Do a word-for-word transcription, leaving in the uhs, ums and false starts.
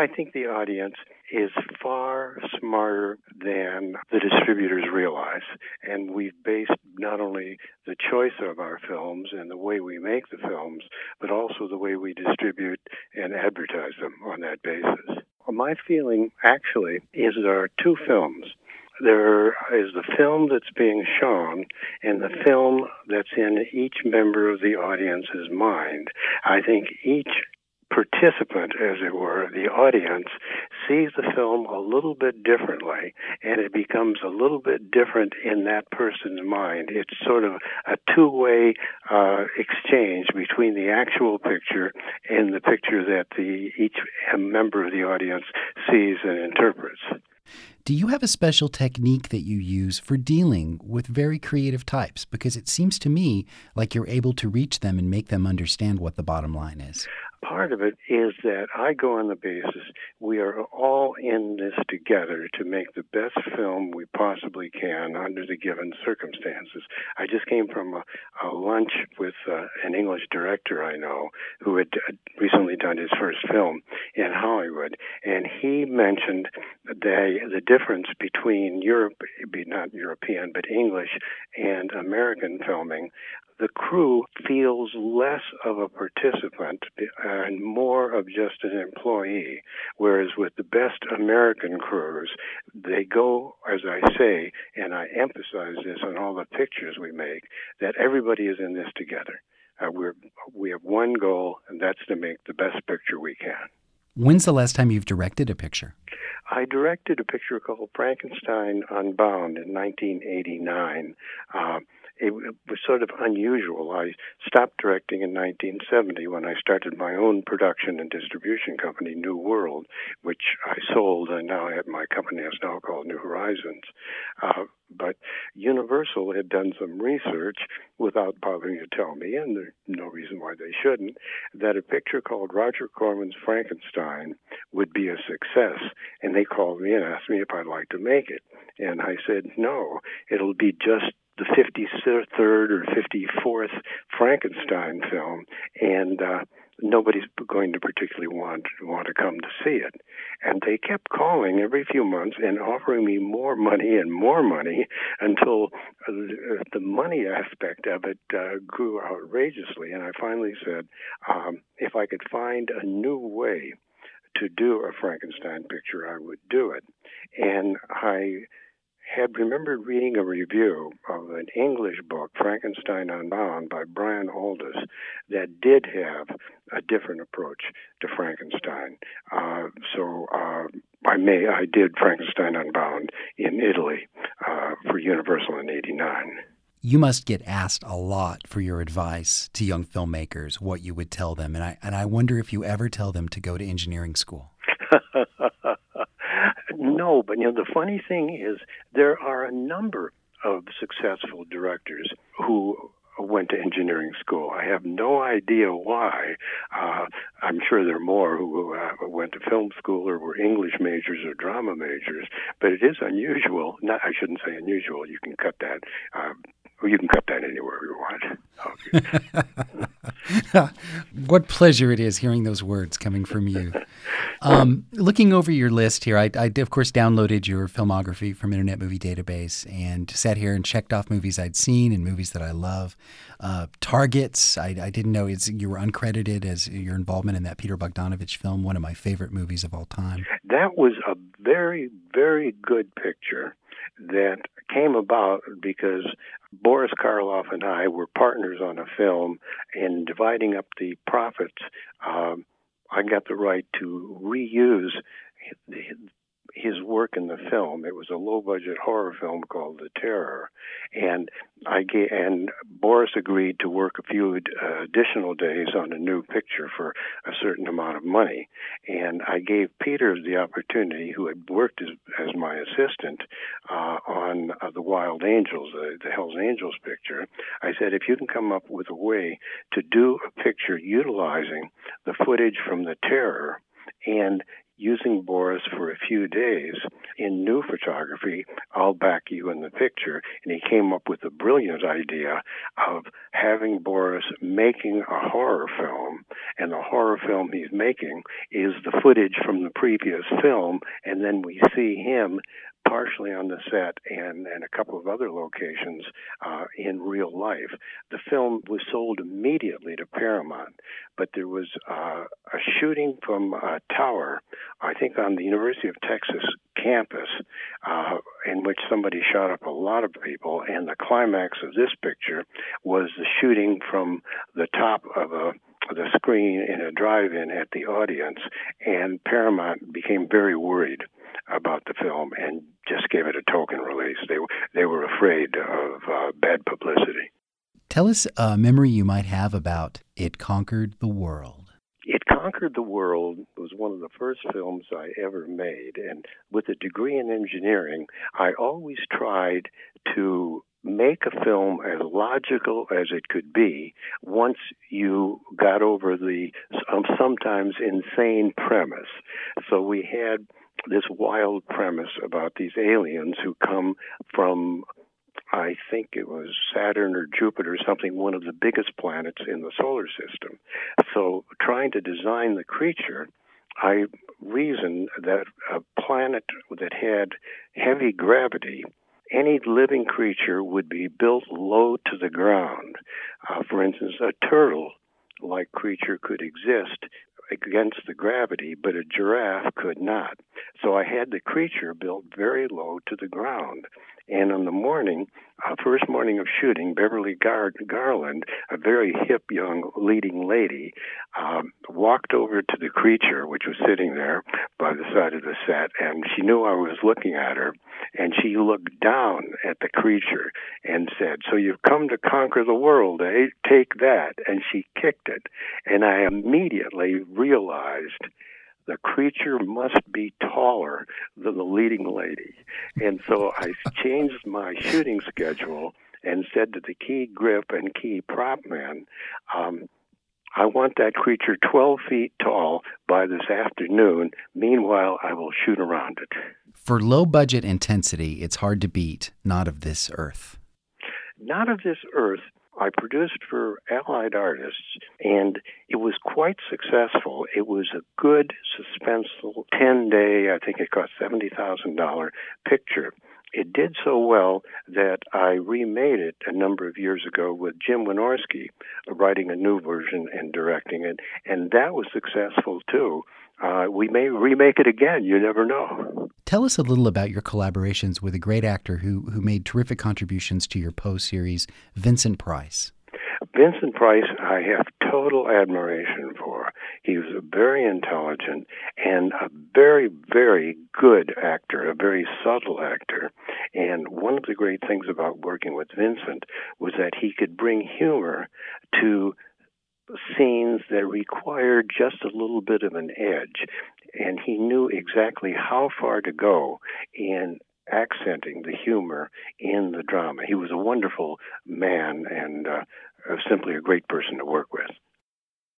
I think the audience is far smarter than the distributors realize. And we've based not only the choice of our films and the way we make the films, but also the way we distribute and advertise them on that basis. My feeling, actually, is there are two films. There is the film that's being shown and the film that's in each member of the audience's mind. I think each participant, as it were, the audience, sees the film a little bit differently, and it becomes a little bit different in that person's mind. It's sort of a two-way uh, exchange between the actual picture and the picture that the each member of the audience sees and interprets. Do you have a special technique that you use for dealing with very creative types? Because it seems to me like you're able to reach them and make them understand what the bottom line is. Part of it is that I go on the basis we are all in this together to make the best film we possibly can under the given circumstances. I just came from a, a lunch with uh, an English director I know who had recently done his first film in Hollywood, and he mentioned the, the difference between Europe, not European, but English and American filming. The crew feels less of a participant and more of just an employee, whereas with the best American crews, they go, as I say, and I emphasize this on all the pictures we make, that everybody is in this together. Uh, we're, we have one goal, and that's to make the best picture we can. When's the last time you've directed a picture? I directed a picture called Frankenstein Unbound in nineteen eighty-nine. Uh, It was sort of unusual. I stopped directing in nineteen seventy when I started my own production and distribution company, New World, which I sold, and now I have my company is now called New Horizons. Uh, but Universal had done some research without bothering to tell me, and there's no reason why they shouldn't, that a picture called Roger Corman's Frankenstein would be a success. And they called me and asked me if I'd like to make it. And I said, no, it'll be just the fifty-third or fifty-fourth Frankenstein film, and uh, nobody's going to particularly want want to come to see it. And they kept calling every few months and offering me more money and more money until uh, the money aspect of it uh, grew outrageously. And I finally said, um, if I could find a new way to do a Frankenstein picture, I would do it. And I had remembered reading a review of an English book, Frankenstein Unbound, by Brian Aldiss, that did have a different approach to Frankenstein. Uh, so uh, I may I did Frankenstein Unbound in Italy uh, for Universal in eighty-nine. You must get asked a lot for your advice to young filmmakers, what you would tell them, and I and I wonder if you ever tell them to go to engineering school. No, but you know the funny thing is there are a number of successful directors who went to engineering school. I have no idea why. Uh, I'm sure there are more who uh, went to film school or were English majors or drama majors, but it is unusual. Not, I shouldn't say unusual. You can cut that. Uh, you can cut that anywhere you want. Okay. What pleasure it is hearing those words coming from you. Um, looking over your list here, I, I, of course, downloaded your filmography from Internet Movie Database and sat here and checked off movies I'd seen and movies that I love. Uh, targets, I, I didn't know it's, you were uncredited as your involvement in that Peter Bogdanovich film, one of my favorite movies of all time. That was a very, very good picture that came about because Boris Karloff and I were partners on a film, and dividing up the profits, um, I got the right to reuse his work in the film. It was a low-budget horror film called The Terror, and I gave, and Boris agreed to work a few uh, additional days on a new picture for a certain amount of money. And I gave Peter the opportunity, who had worked as, as my assistant uh, on uh, The Wild Angels, uh, the Hells Angels picture. I said, if you can come up with a way to do a picture utilizing the footage from The Terror and using Boris for a few days in new photography, I'll back you in the picture. And he came up with a brilliant idea of having Boris making a horror film, and the horror film he's making is the footage from the previous film, and then we see him partially on the set and, and a couple of other locations uh, in real life. The film was sold immediately to Paramount, but there was uh, a shooting from a tower, I think on the University of Texas campus, uh, in which somebody shot up a lot of people, and the climax of this picture was the shooting from the top of a the screen in a drive-in at the audience, and Paramount became very worried about the film and just gave it a token release. They they were afraid of uh, bad publicity. Tell us a memory you might have about It Conquered the World. It Conquered the World was one of the first films I ever made, and with a degree in engineering, I always tried to make a film as logical as it could be once you got over the um, sometimes insane premise. So we had this wild premise about these aliens who come from, I think it was Saturn or Jupiter or something, one of the biggest planets in the solar system. So trying to design the creature, I reasoned that a planet that had heavy gravity, any living creature would be built low to the ground. Uh, for instance, a turtle-like creature could exist against the gravity, but a giraffe could not. So I had the creature built very low to the ground. And on the morning, uh, first morning of shooting, Beverly Gar- Garland, a very hip young leading lady, um, walked over to the creature, which was sitting there by the side of the set, and she knew I was looking at her, and she looked down at the creature and said, "So you've come to conquer the world, eh? Take that." And she kicked it, and I immediately realized the creature must be taller than the leading lady. And so I changed my shooting schedule and said to the key grip and key prop man, um, I want that creature twelve feet tall by this afternoon. Meanwhile, I will shoot around it. For low-budget intensity, it's hard to beat Not of This Earth. Not of This Earth, I produced for Allied Artists, and it was quite successful. It was a good, suspenseful, ten-day, I think it cost seventy thousand dollars picture. It did so well that I remade it a number of years ago with Jim Wynorski writing a new version and directing it, and that was successful too. Uh, we may remake it again. You never know. Tell us a little about your collaborations with a great actor who, who made terrific contributions to your Poe series, Vincent Price. Vincent Price, I have total admiration for. He was a very intelligent and a very, very good actor, a very subtle actor. And one of the great things about working with Vincent was that he could bring humor to scenes that required just a little bit of an edge. And he knew exactly how far to go in accenting the humor in the drama. He was a wonderful man and uh, simply a great person to work with.